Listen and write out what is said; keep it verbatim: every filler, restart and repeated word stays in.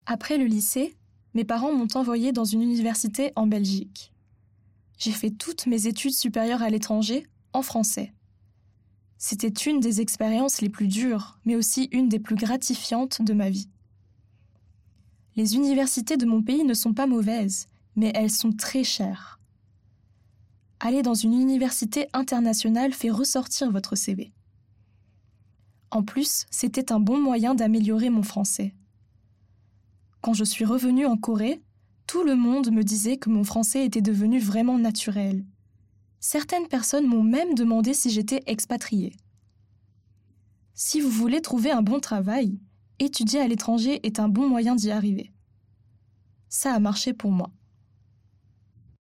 Après le lycée, mes parents m'ont envoyée dans une université en Belgique. J'ai fait toutes mes études supérieures à l'étranger en français. C'était une des expériences les plus dures, mais aussi une des plus gratifiantes de ma vie. Les universités de mon pays ne sont pas mauvaises, mais elles sont très chères. Aller dans une université internationale fait ressortir votre C V. En plus, c'était un bon moyen d'améliorer mon français. Quand je suis revenue en Corée, tout le monde me disait que mon français était devenu vraiment naturel. Certaines personnes m'ont même demandé si j'étais expatriée. Si vous voulez trouver un bon travail, étudier à l'étranger est un bon moyen d'y arriver. Ça a marché pour moi.